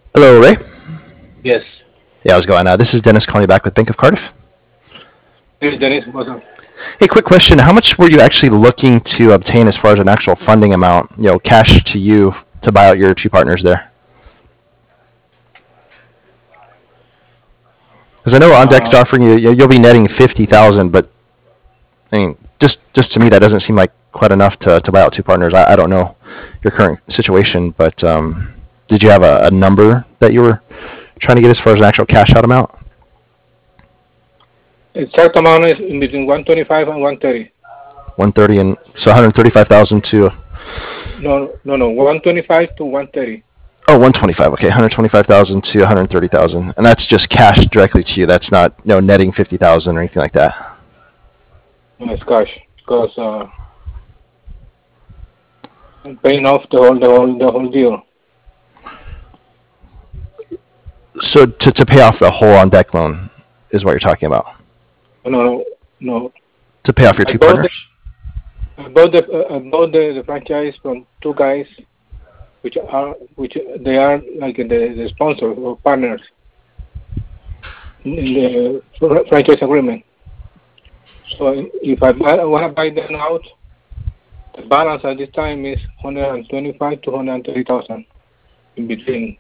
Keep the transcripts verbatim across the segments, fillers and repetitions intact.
Hello, Ray. Yes. Yeah, how's it going? Uh, this is Dennis calling you back with Bank of Cardiff. Yes, Dennis, what's up? Hey, quick question. How much were you actually looking to obtain as far as an actual funding amount, you know, cash to you to buy out your two partners there? Because I know on deck's Uh, offering you, you- you'll be netting fifty thousand, but I mean, just just to me, that doesn't seem like quite enough to, to buy out two partners. I, I don't know your current situation, but um, did you have a, a number that you were trying to get as far as an actual cash out amount? exact amount is in between one twenty-five and one thirty. one thirty and so one hundred thirty-five thousand to No, no, no, one twenty-five to one thirty. oh, one twenty-five. Okay, one hundred twenty-five thousand to one hundred thirty thousand, and that's just cash directly to you. That's not you know netting fifty thousand or anything like that. No, it's cash because uh, I'm paying off the whole, the whole, the whole deal. So to to pay off the whole on deck loan is what you're talking about. No, no, no. To pay off your I two bought the, partners. I bought the, uh, I bought the, the franchise from two guys, which are, which they are like the, the sponsors or partners in the fr- franchise agreement. So if I, buy, I want to buy them out, the balance at this time is one hundred twenty-five to one hundred thirty thousand in between.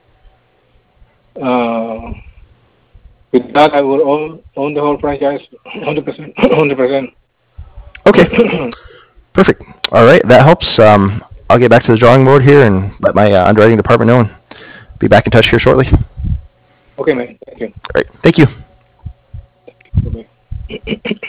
Uh, with that, I will own own the whole franchise one hundred percent. one hundred percent. Okay, perfect. All right, that helps. Um, I'll get back to the drawing board here and let my uh, underwriting department know and be back in touch here shortly. All Okay, man. Thank you. right, thank you. Okay.